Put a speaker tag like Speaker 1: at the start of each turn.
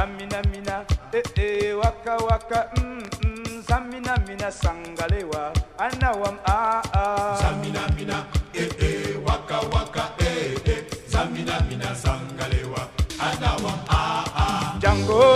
Speaker 1: Zamina mina, waka waka, zamina mina sangalewa, anawam
Speaker 2: Zamina mina, waka waka, zamina mina sangalewa, anawam
Speaker 1: Django.